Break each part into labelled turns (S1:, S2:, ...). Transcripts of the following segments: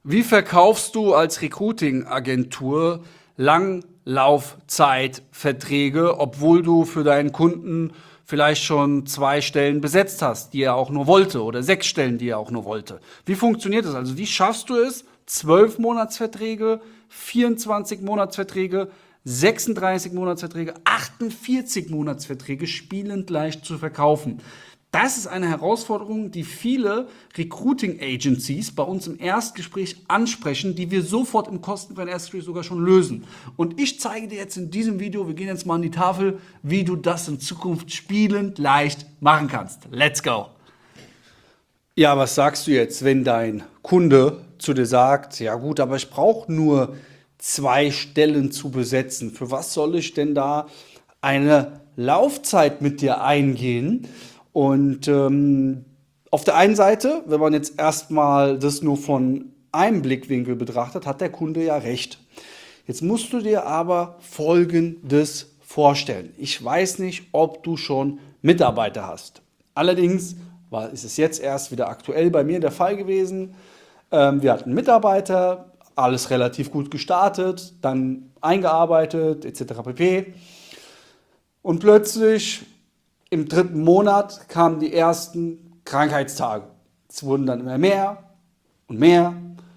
S1: Wie verkaufst du als Recruiting-Agentur Langlaufzeitverträge, obwohl du für deinen Kunden vielleicht schon 2 Stellen besetzt hast, die er auch nur wollte, oder 6 Stellen, die er auch nur wollte? Wie funktioniert das? Also wie schaffst du es, 12 Monatsverträge, 24 Monatsverträge, 36 Monatsverträge, 48 Monatsverträge spielend leicht zu verkaufen? Das ist eine Herausforderung, die viele Recruiting Agencies bei uns im Erstgespräch ansprechen, die wir sofort im kostenfreien Erstgespräch sogar schon lösen. Und ich zeige dir jetzt in diesem Video, wir gehen jetzt mal an die Tafel, wie du das in Zukunft spielend leicht machen kannst. Let's go! Ja, was sagst du jetzt, wenn dein Kunde zu dir sagt, ja gut, aber ich brauche nur 2 Stellen zu besetzen. Für was soll ich denn da eine Laufzeit mit dir eingehen? Und auf der einen Seite, wenn man jetzt erstmal das nur von einem Blickwinkel betrachtet, hat der Kunde ja recht. Jetzt musst du dir aber Folgendes vorstellen. Ich weiß nicht, ob du schon Mitarbeiter hast. Allerdings ist es jetzt erst wieder aktuell bei mir der Fall gewesen. Wir hatten Mitarbeiter, alles relativ gut gestartet, dann eingearbeitet etc. pp. Und plötzlich im 3. Monat kamen die ersten Krankheitstage. Es wurden dann immer mehr und mehr.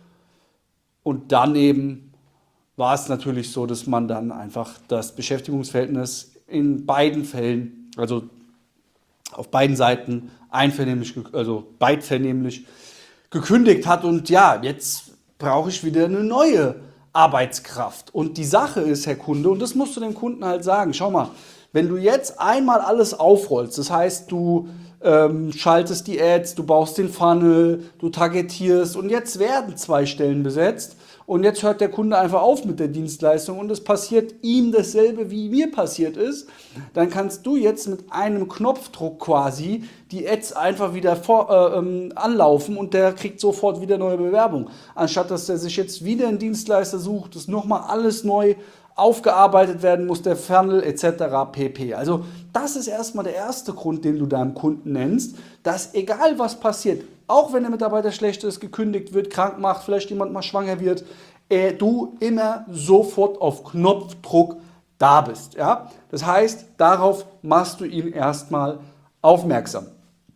S1: Und dann eben war es natürlich so, dass man dann einfach das Beschäftigungsverhältnis in beiden Fällen, also auf beiden Seiten beidvernehmlich gekündigt hat. Und ja, jetzt brauche ich wieder eine neue Arbeitskraft. Und die Sache ist, Herr Kunde, und das musst du dem Kunden halt sagen, schau mal, wenn du jetzt einmal alles aufrollst, das heißt, du schaltest die Ads, du baust den Funnel, du targetierst und jetzt werden 2 Stellen besetzt und jetzt hört der Kunde einfach auf mit der Dienstleistung und es passiert ihm dasselbe, wie mir passiert ist, dann kannst du jetzt mit einem Knopfdruck quasi die Ads einfach wieder anlaufen und der kriegt sofort wieder neue Bewerbung. Anstatt dass er sich jetzt wieder einen Dienstleister sucht, dass nochmal alles neu aufgearbeitet werden muss, der Funnel etc. pp. Also das ist erstmal der erste Grund, den du deinem Kunden nennst, dass egal was passiert, auch wenn der Mitarbeiter schlecht ist, gekündigt wird, krank macht, vielleicht jemand mal schwanger wird, du immer sofort auf Knopfdruck da bist. Ja? Das heißt, darauf machst du ihn erstmal aufmerksam.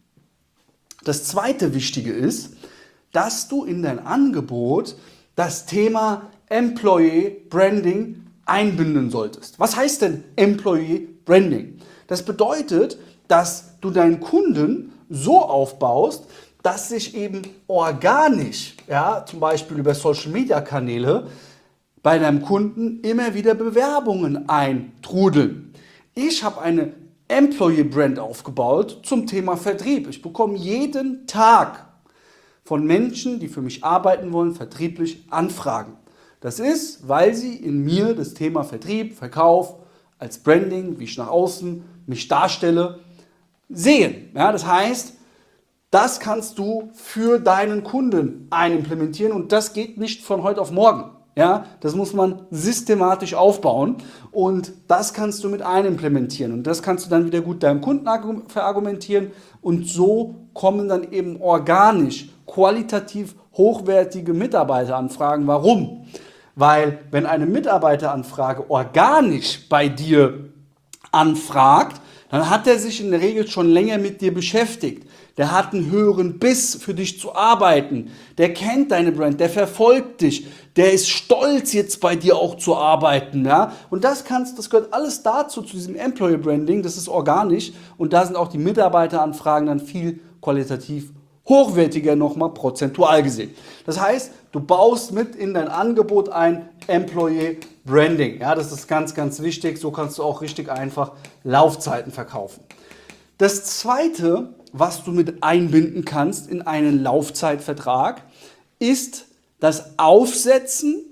S1: Das zweite Wichtige ist, dass du in dein Angebot das Thema Employee Branding einbinden solltest. Was heißt denn Employee Branding? Das bedeutet, dass du deinen Kunden so aufbaust, dass sich eben organisch, ja, zum Beispiel über Social Media Kanäle, bei deinem Kunden immer wieder Bewerbungen eintrudeln. Ich habe eine Employee Brand aufgebaut zum Thema Vertrieb. Ich bekomme jeden Tag von Menschen, die für mich arbeiten wollen, vertrieblich Anfragen. Das ist, weil sie in mir das Thema Vertrieb, Verkauf, als Branding, wie ich nach außen mich darstelle, sehen. Ja, das heißt, das kannst du für deinen Kunden einimplementieren und das geht nicht von heute auf morgen. Ja, das muss man systematisch aufbauen und das kannst du mit einimplementieren und das kannst du dann wieder gut deinem Kunden verargumentieren und so kommen dann eben organisch, qualitativ hochwertige Mitarbeiteranfragen. Warum? Weil wenn eine Mitarbeiteranfrage organisch bei dir anfragt, dann hat er sich in der Regel schon länger mit dir beschäftigt. Der hat einen höheren Biss, für dich zu arbeiten. Der kennt deine Brand, der verfolgt dich. Der ist stolz, jetzt bei dir auch zu arbeiten. Ja? Und das gehört alles dazu, zu diesem Employer Branding. Das ist organisch. Und da sind auch die Mitarbeiteranfragen dann viel qualitativ hochwertiger nochmal prozentual gesehen. Das heißt, du baust mit in dein Angebot ein Employee Branding. Ja, das ist ganz, ganz wichtig. So kannst du auch richtig einfach Laufzeiten verkaufen. Das Zweite, was du mit einbinden kannst in einen Laufzeitvertrag, ist das Aufsetzen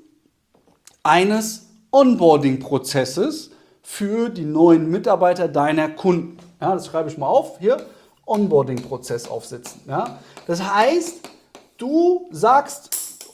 S1: eines Onboarding-Prozesses für die neuen Mitarbeiter deiner Kunden. Ja, das schreibe ich mal auf hier. Onboarding-Prozess aufsetzen. Ja? Das heißt, du sagst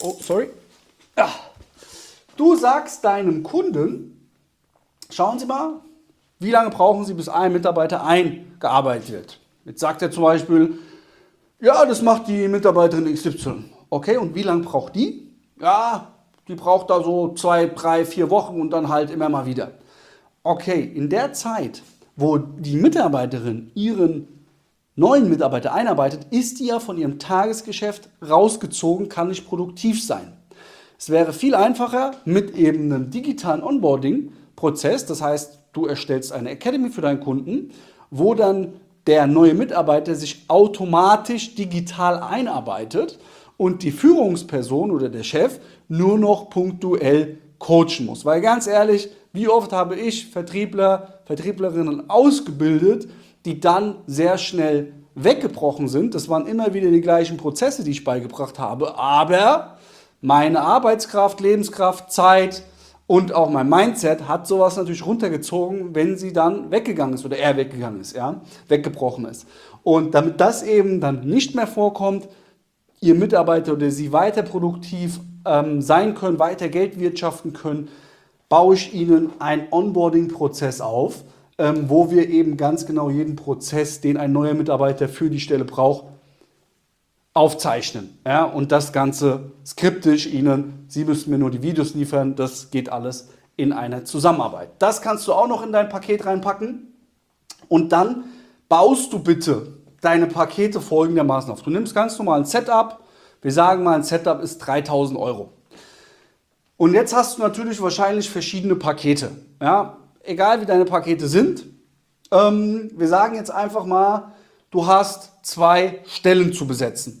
S1: deinem Kunden, schauen Sie mal, wie lange brauchen Sie, bis ein Mitarbeiter eingearbeitet wird. Jetzt sagt er zum Beispiel, ja, das macht die Mitarbeiterin XY. Okay, und wie lange braucht die? Ja, die braucht da so 2, 3, 4 Wochen und dann halt immer mal wieder. Okay, in der Zeit, wo die Mitarbeiterin ihren neuen Mitarbeiter einarbeitet, ist die ja von ihrem Tagesgeschäft rausgezogen, kann nicht produktiv sein. Es wäre viel einfacher mit eben einem digitalen Onboarding-Prozess, das heißt, du erstellst eine Academy für deinen Kunden, wo dann der neue Mitarbeiter sich automatisch digital einarbeitet und die Führungsperson oder der Chef nur noch punktuell coachen muss. Weil ganz ehrlich, wie oft habe ich Vertriebler, Vertrieblerinnen ausgebildet, die dann sehr schnell weggebrochen sind. Das waren immer wieder die gleichen Prozesse, die ich beigebracht habe, aber meine Arbeitskraft, Lebenskraft, Zeit und auch mein Mindset hat sowas natürlich runtergezogen, wenn sie dann weggegangen ist oder er weggegangen ist, ja, weggebrochen ist. Und damit das eben dann nicht mehr vorkommt, ihr Mitarbeiter oder sie weiter produktiv sein können, weiter Geld wirtschaften können, baue ich ihnen einen Onboarding-Prozess auf, wo wir eben ganz genau jeden Prozess, den ein neuer Mitarbeiter für die Stelle braucht, aufzeichnen. Ja? Und das Ganze skriptisch ihnen, sie müssen mir nur die Videos liefern, das geht alles in einer Zusammenarbeit. Das kannst du auch noch in dein Paket reinpacken und dann baust du bitte deine Pakete folgendermaßen auf. Du nimmst ganz normal ein Setup, wir sagen mal, ein Setup ist 3.000 Euro. Und jetzt hast du natürlich wahrscheinlich verschiedene Pakete. Ja? Egal wie deine Pakete sind, wir sagen jetzt einfach mal, du hast 2 Stellen zu besetzen.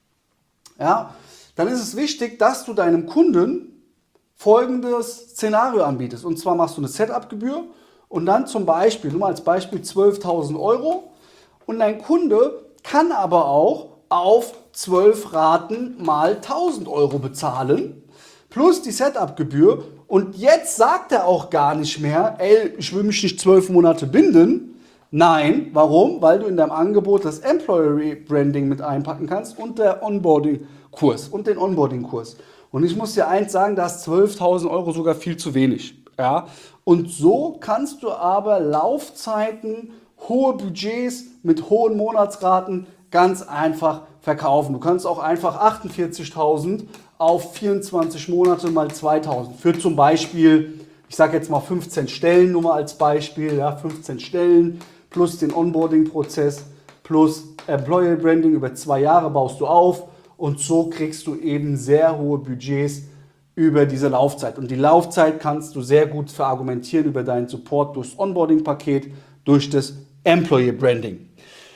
S1: Ja? Dann ist es wichtig, dass du deinem Kunden folgendes Szenario anbietest. Und zwar machst du eine Setup-Gebühr und dann zum Beispiel, nur mal als Beispiel 12.000 Euro. Und dein Kunde kann aber auch auf 12 Raten mal 1.000 Euro bezahlen, plus die Setup-Gebühr. Und jetzt sagt er auch gar nicht mehr, ey, ich will mich nicht 12 Monate binden. Nein, warum? Weil du in deinem Angebot das Employer Branding mit einpacken kannst und der Onboarding-Kurs und den Onboarding-Kurs. Und ich muss dir eins sagen, da ist 12.000 Euro sogar viel zu wenig. Ja? Und so kannst du aber Laufzeiten, hohe Budgets mit hohen Monatsraten ganz einfach verkaufen. Du kannst auch einfach 48.000 auf 24 Monate mal 2.000 für zum Beispiel, ich sage jetzt mal 15 Stellen, nur mal als Beispiel, ja, 15 Stellen plus den Onboarding-Prozess plus Employer Branding über 2 Jahre baust du auf und so kriegst du eben sehr hohe Budgets über diese Laufzeit. Und die Laufzeit kannst du sehr gut verargumentieren über deinen Support durchs Onboarding-Paket, durch das Employer Branding.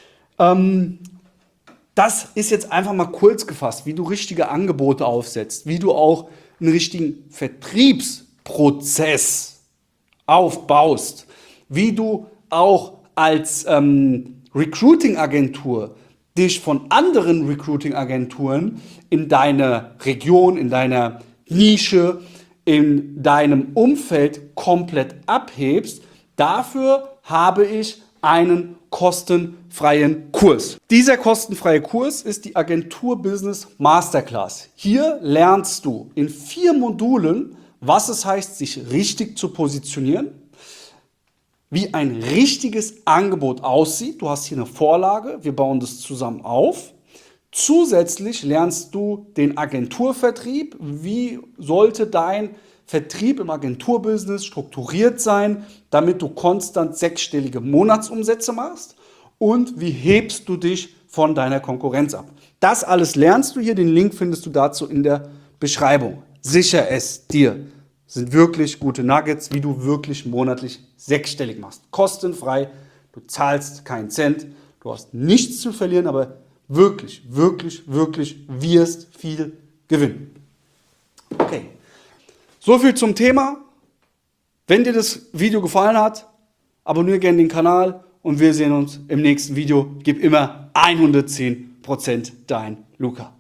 S1: Das ist jetzt einfach mal kurz gefasst, wie du richtige Angebote aufsetzt, wie du auch einen richtigen Vertriebsprozess aufbaust, wie du auch als Recruiting-Agentur dich von anderen Recruiting-Agenturen in deiner Region, in deiner Nische, in deinem Umfeld komplett abhebst. Dafür habe ich einen kostenfreien Kurs. Dieser kostenfreie Kurs ist die Agentur Business Masterclass. Hier lernst du in 4 Modulen, was es heißt, sich richtig zu positionieren, wie ein richtiges Angebot aussieht. Du hast hier eine Vorlage, wir bauen das zusammen auf. Zusätzlich lernst du den Agenturvertrieb. Wie sollte dein Vertrieb im Agenturbusiness strukturiert sein, damit du konstant 6-stellige Monatsumsätze machst? Und wie hebst du dich von deiner Konkurrenz ab? Das alles lernst du hier. Den Link findest du dazu in der Beschreibung. Sicher es dir. Das sind wirklich gute Nuggets, wie du wirklich monatlich 6-stellig machst. Kostenfrei. Du zahlst keinen Cent. Du hast nichts zu verlieren, aber wirklich, wirklich, wirklich wirst viel gewinnen. Okay. So viel zum Thema. Wenn dir das Video gefallen hat, abonniere gerne den Kanal und wir sehen uns im nächsten Video. Gib immer 110% dein Luca.